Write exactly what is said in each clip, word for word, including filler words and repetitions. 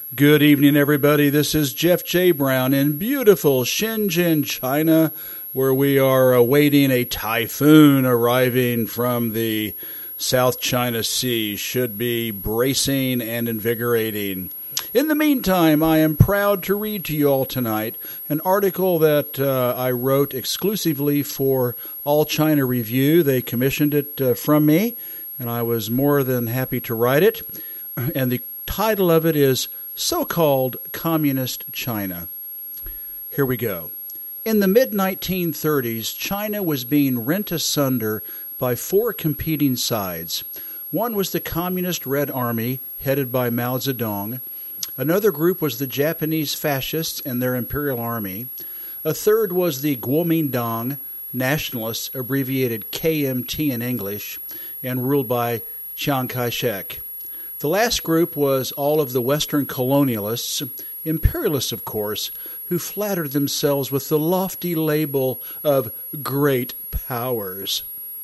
Good evening, everybody. This is Jeff J. Brown in beautiful Shenzhen, China, where we are awaiting a typhoon arriving from the South China Sea. Should be bracing and invigorating. In the meantime, I am proud to read to you all tonight an article that uh, I wrote exclusively for All China Review. They commissioned it uh, from me, and I was more than happy to write it. And the title of it is So-Called Communist China. Here we go. In the mid nineteen thirties, China was being rent asunder by four competing sides. One was the Communist Red Army, headed by Mao Zedong. Another group was the Japanese fascists and their imperial army. A third was the Kuomintang nationalists, abbreviated K M T in English, and ruled by Chiang Kai-shek. The last group was all of the Western colonialists, imperialists of course, who flattered themselves with the lofty label of great powers.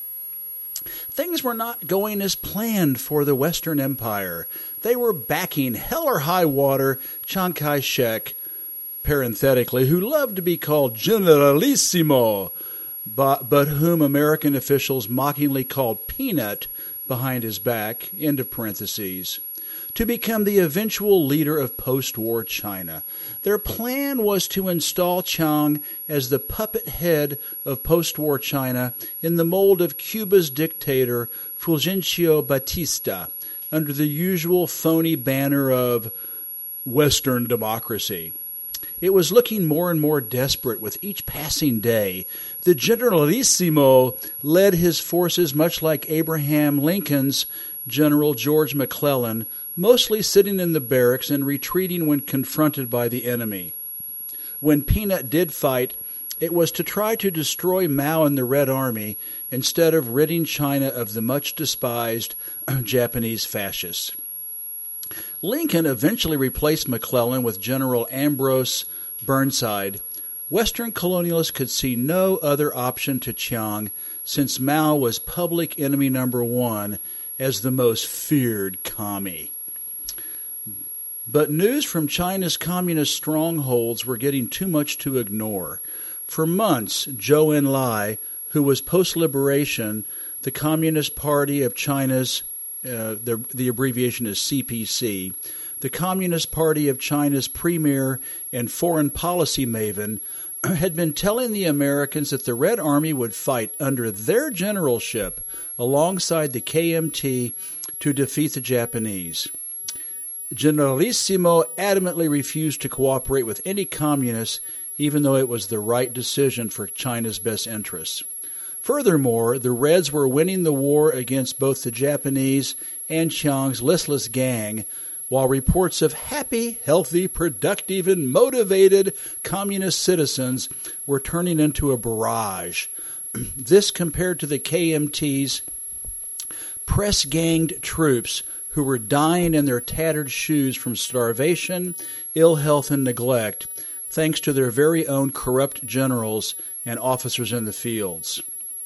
Things were not going as planned for the Western Empire. They were backing hell or high water Chiang Kai-shek, parenthetically, who loved to be called Generalissimo, but, but whom American officials mockingly called Peanut behind his back, end of parentheses, to become the eventual leader of post-war China. Their plan was to install Chiang as the puppet head of post-war China in the mold of Cuba's dictator Fulgencio Batista, under the usual phony banner of Western democracy. It was looking more and more desperate with each passing day. The Generalissimo led his forces much like Abraham Lincoln's General George McClellan, mostly sitting in the barracks and retreating when confronted by the enemy. When Peanut did fight, it was to try to destroy Mao and the Red Army instead of ridding China of the much-despised Japanese fascists. Lincoln eventually replaced McClellan with General Ambrose Burnside. Western colonialists could see no other option to Chiang, since Mao was public enemy number one as the most feared commie. But news from China's communist strongholds were getting too much to ignore. For months, Zhou Enlai, who was post-liberation, the Communist Party of China's Uh, the, the abbreviation is C P C, the Communist Party of China's premier and foreign policy maven, had been telling the Americans that the Red Army would fight under their generalship alongside the K M T to defeat the Japanese. Generalissimo adamantly refused to cooperate with any communists, even though it was the right decision for China's best interests. Furthermore, the Reds were winning the war against both the Japanese and Chiang's listless gang, while reports of happy, healthy, productive, and motivated communist citizens were turning into a barrage. This compared to the K M T's press-ganged troops who were dying in their tattered shoes from starvation, ill health, and neglect, thanks to their very own corrupt generals and officers in the fields.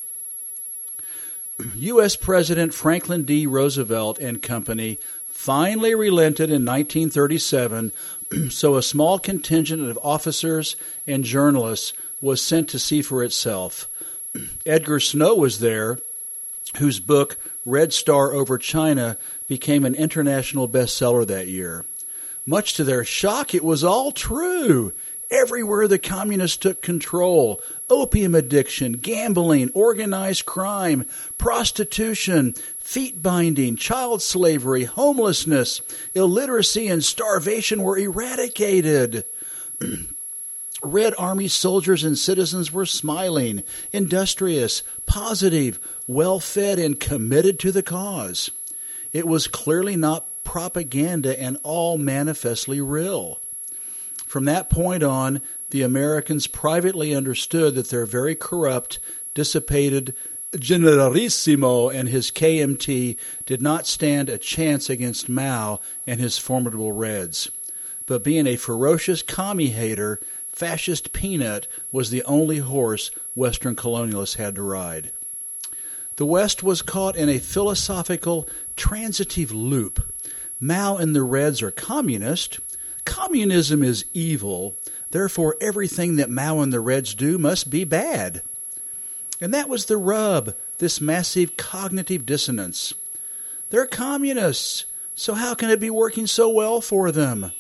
U S President Franklin D. Roosevelt and company finally relented in nineteen thirty-seven, so a small contingent of officers and journalists was sent to see for itself. Edgar Snow was there, whose book Red Star Over China became an international bestseller that year. Much to their shock, it was all true. Everywhere the communists took control, opium addiction, gambling, organized crime, prostitution, feet binding, child slavery, homelessness, illiteracy, and starvation were eradicated. Red Army soldiers and citizens were smiling, industrious, positive, well-fed, and committed to the cause. It was clearly not propaganda and all manifestly real. From that point on, the Americans privately understood that their very corrupt, dissipated Generalissimo and his K M T did not stand a chance against Mao and his formidable Reds. But being a ferocious commie hater, fascist Peanut was the only horse Western colonialists had to ride. The West was caught in a philosophical, transitive loop. Mao and the Reds are communist, Communism is evil, therefore everything that Mao and the Reds do must be bad. And that was the rub, this massive cognitive dissonance. They're communists, so how can it be working so well for them?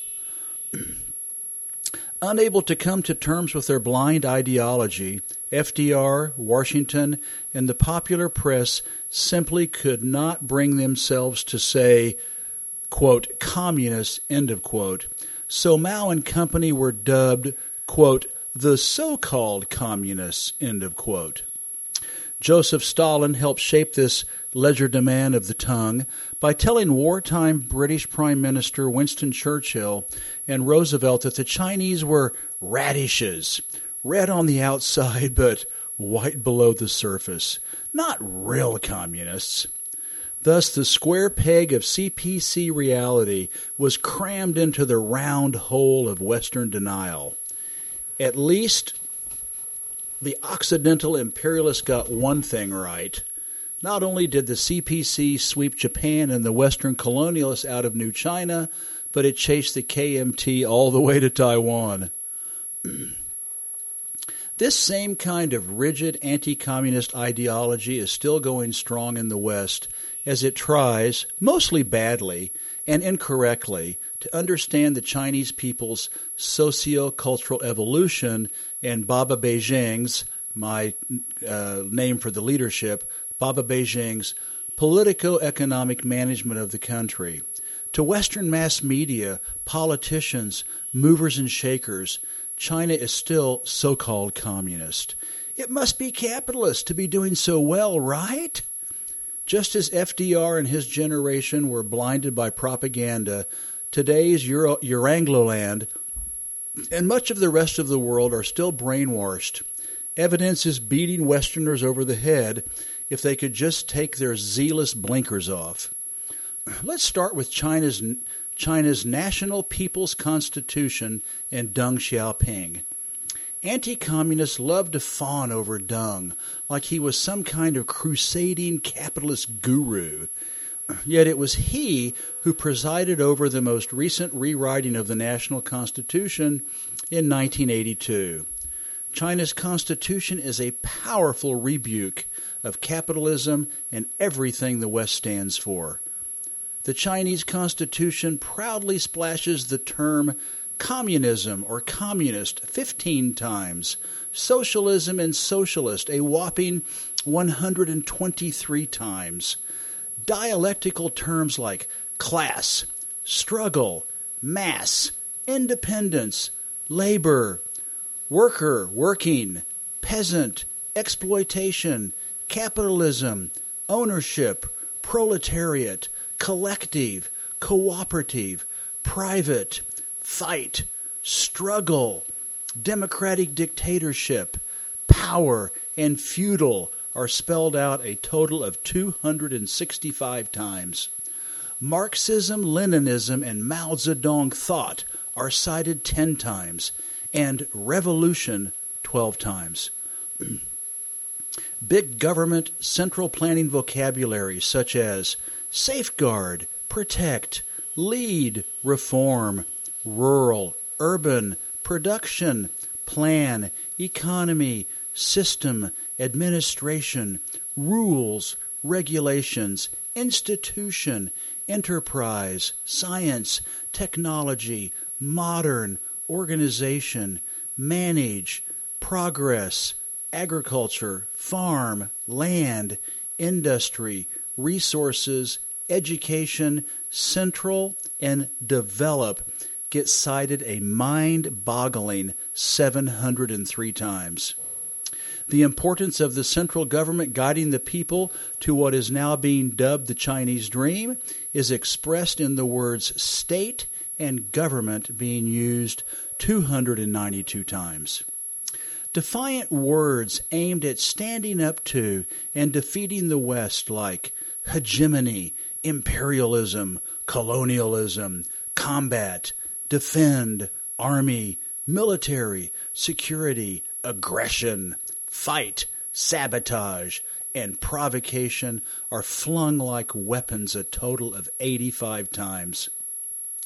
Unable to come to terms with their blind ideology, F D R, Washington, and the popular press simply could not bring themselves to say, quote, communists, end of quote. So Mao and company were dubbed, quote, the so-called communists, end of quote. Joseph Stalin helped shape this legerdemain of the tongue by telling wartime British Prime Minister Winston Churchill and Roosevelt that the Chinese were radishes, red on the outside but white below the surface, not real communists. Thus, the square peg of C P C reality was crammed into the round hole of Western denial. At least the Occidental imperialists got one thing right. Not only did the C P C sweep Japan and the Western colonialists out of New China, but it chased the K M T all the way to Taiwan. This same kind of rigid anti-communist ideology is still going strong in the West as it tries, mostly badly and incorrectly, to understand the Chinese people's socio-cultural evolution and Baba Beijing's, my uh, name for the leadership, Baba Beijing's politico-economic management of the country. To Western mass media, politicians, movers and shakers, China is still so-called communist. It must be capitalist to be doing so well, right? Just as F D R and his generation were blinded by propaganda, today's Euro- Eurangloland and much of the rest of the world are still brainwashed. Evidence is beating Westerners over the head if they could just take their zealous blinkers off. Let's start with China's China's National People's Constitution and Deng Xiaoping. Anti-communists love to fawn over Deng like he was some kind of crusading capitalist guru. Yet it was he who presided over the most recent rewriting of the National Constitution in nineteen eighty-two. China's constitution is a powerful rebuke of capitalism and everything the West stands for. The Chinese Constitution proudly splashes the term communism or communist fifteen times, socialism and socialist a whopping one hundred twenty-three times. Dialectical terms like class, struggle, mass, independence, labor, worker, working, peasant, exploitation, capitalism, ownership, proletariat, collective, cooperative, private, fight, struggle, democratic dictatorship, power, and feudal are spelled out a total of two hundred sixty-five times. Marxism, Leninism, and Mao Zedong thought are cited ten times, and revolution twelve times. Big government central planning vocabulary such as safeguard, protect, lead, reform, rural, urban, production, plan, economy, system, administration, rules, regulations, institution, enterprise, science, technology, modern, organization, manage, progress, agriculture, farm, land, industry, resources, education, central, and develop get cited a mind-boggling seven hundred three times. The importance of the central government guiding the people to what is now being dubbed the Chinese dream is expressed in the words state and government being used two hundred ninety-two times. Defiant words aimed at standing up to and defeating the West like hegemony, imperialism, colonialism, combat, defend, army, military, security, aggression, fight, sabotage, and provocation are flung like weapons a total of eighty-five times.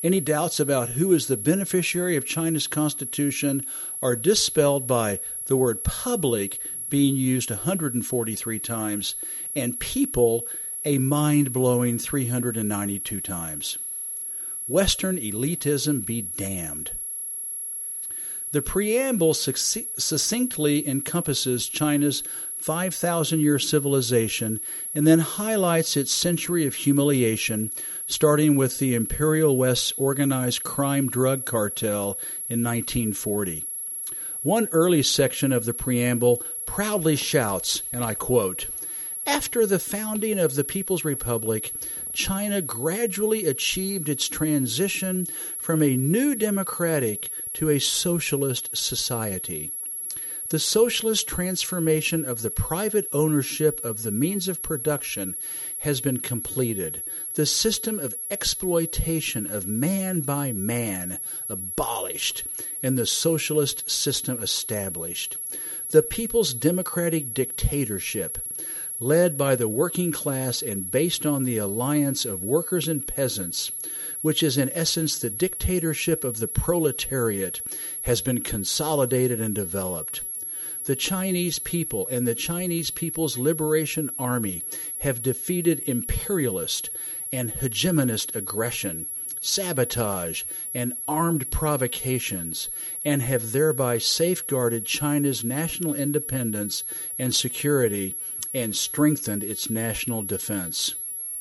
Any doubts about who is the beneficiary of China's constitution are dispelled by the word public being used one hundred forty-three times and people a mind-blowing three hundred ninety-two times. Western elitism be damned. The preamble succinctly encompasses China's five thousand year civilization and then highlights its century of humiliation, starting with the Imperial West's organized crime drug cartel in nineteen forty. One early section of the preamble proudly shouts, and I quote, "After the founding of the People's Republic, China gradually achieved its transition from a new democratic to a socialist society. The socialist transformation of the private ownership of the means of production has been completed. The system of exploitation of man by man abolished, and the socialist system established. The people's democratic dictatorship, led by the working class and based on the alliance of workers and peasants, which is in essence the dictatorship of the proletariat, has been consolidated and developed. The Chinese people and the Chinese People's Liberation Army have defeated imperialist and hegemonist aggression, sabotage, and armed provocations, and have thereby safeguarded China's national independence and security and strengthened its national defense."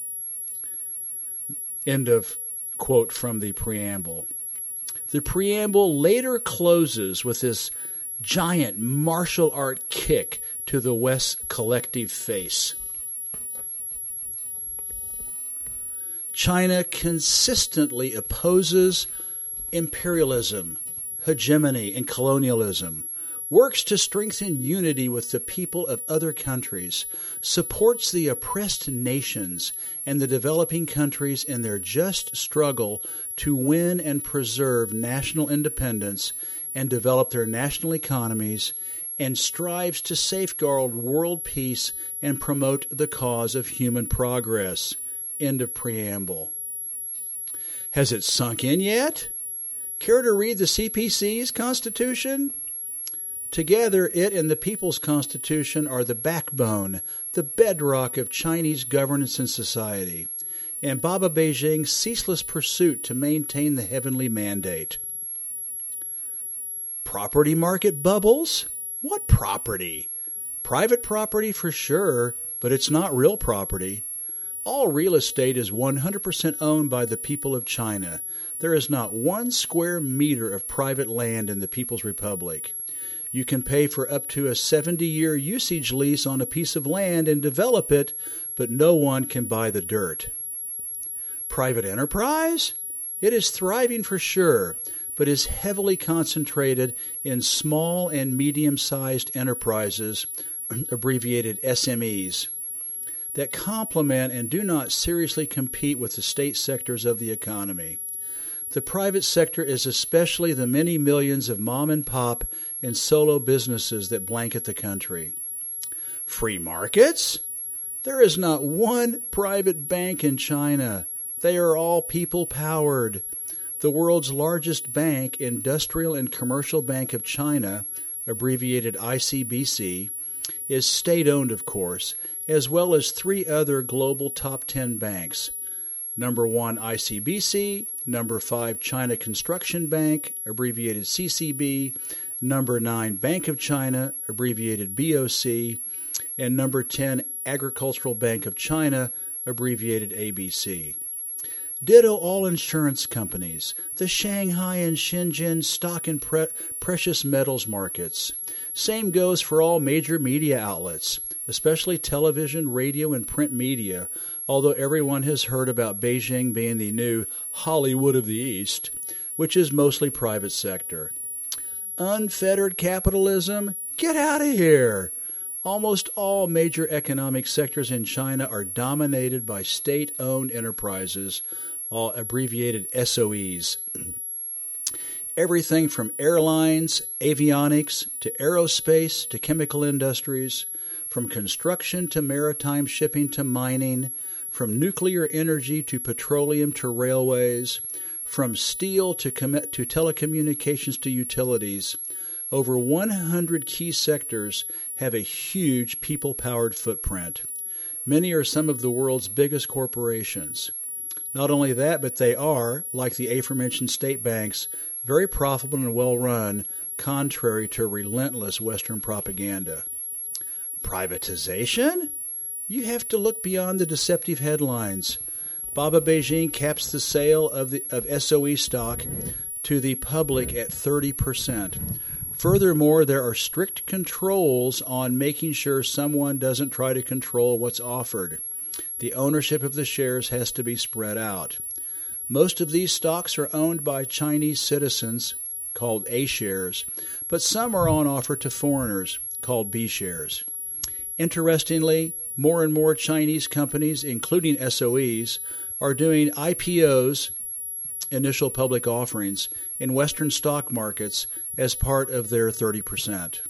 End of quote from the preamble. The preamble later closes with this giant martial art kick to the West's collective face. China consistently opposes imperialism, hegemony, and colonialism, works to strengthen unity with the people of other countries, supports the oppressed nations and the developing countries in their just struggle to win and preserve national independence and develop their national economies, and strives to safeguard world peace and promote the cause of human progress. End of preamble. Has it sunk in yet? Care to read the C P C's Constitution? Together, it and the People's Constitution are the backbone, the bedrock of Chinese governance and society, and Baba Beijing's ceaseless pursuit to maintain the heavenly mandate. Property market bubbles? What property? Private property for sure, but it's not real property. All real estate is one hundred percent owned by the people of China. There is not one square meter of private land in the People's Republic. You can pay for up to a seventy year usage lease on a piece of land and develop it, but no one can buy the dirt. Private enterprise? It is thriving for sure, but is heavily concentrated in small and medium-sized enterprises, abbreviated S M Es, that complement and do not seriously compete with the state sectors of the economy. The private sector is especially the many millions of mom-and-pop and solo businesses that blanket the country. Free markets? There is not one private bank in China. They are all people-powered. The world's largest bank, Industrial and Commercial Bank of China, abbreviated I C B C, is state-owned, of course, as well as three other global top ten banks. Number one, I C B C. Number five, China Construction Bank, abbreviated C C B. Number nine, Bank of China, abbreviated B O C. And number ten, Agricultural Bank of China, abbreviated A B C. Ditto all insurance companies, the Shanghai and Shenzhen stock and pre- precious metals markets. Same goes for all major media outlets, especially television, radio, and print media, although everyone has heard about Beijing being the new Hollywood of the East, which is mostly private sector. Unfettered capitalism? Get out of here! Almost all major economic sectors in China are dominated by state-owned enterprises, all abbreviated S O Es. Everything from airlines, avionics, to aerospace, to chemical industries, from construction to maritime shipping to mining, from nuclear energy to petroleum to railways, From steel to, com- to telecommunications to utilities, over one hundred key sectors have a huge people-powered footprint. Many are some of the world's biggest corporations. Not only that, but they are, like the aforementioned state banks, very profitable and well-run, contrary to relentless Western propaganda. Privatization? You have to look beyond the deceptive headlines. Baba Beijing caps the sale of the of S O E stock to the public at thirty percent. Furthermore, there are strict controls on making sure someone doesn't try to control what's offered. The ownership of the shares has to be spread out. Most of these stocks are owned by Chinese citizens, called A shares, but some are on offer to foreigners, called B shares. Interestingly, more and more Chinese companies, including S O Es, are doing I P Os, initial public offerings, in Western stock markets as part of their thirty percent.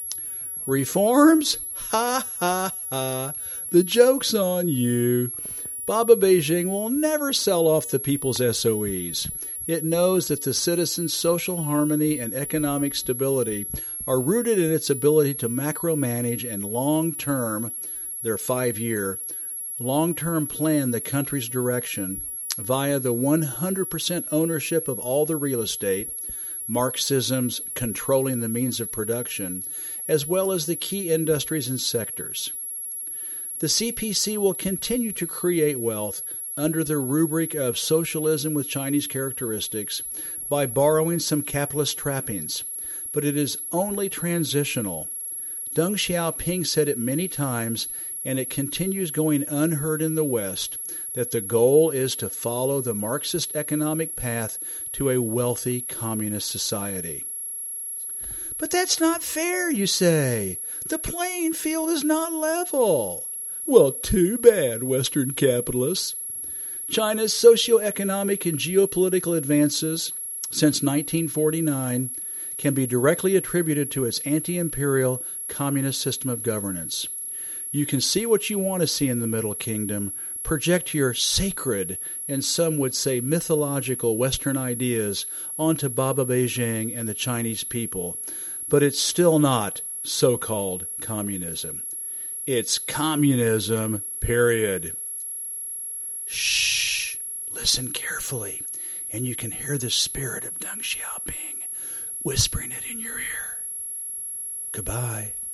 Reforms? Ha ha ha. The joke's on you. Baba Beijing will never sell off the people's S O Es. It knows that the citizens' social harmony and economic stability are rooted in its ability to macro-manage and long-term, their five-year, long-term plan the country's direction via the one hundred percent ownership of all the real estate, Marxism's controlling the means of production, as well as the key industries and sectors. The C P C will continue to create wealth under the rubric of socialism with Chinese characteristics by borrowing some capitalist trappings, but it is only transitional. Deng Xiaoping said it many times, and it continues going unheard in the West, that the goal is to follow the Marxist economic path to a wealthy communist society. But that's not fair, you say. The playing field is not level. Well, too bad, Western capitalists. China's socioeconomic and geopolitical advances since nineteen forty-nine can be directly attributed to its anti-imperial communist system of governance. You can see what you want to see in the Middle Kingdom, project your sacred, and some would say mythological Western ideas onto Baba Beijing and the Chinese people, but it's still not so-called communism. It's communism, period. Shh, listen carefully, and you can hear the spirit of Deng Xiaoping whispering it in your ear. Goodbye.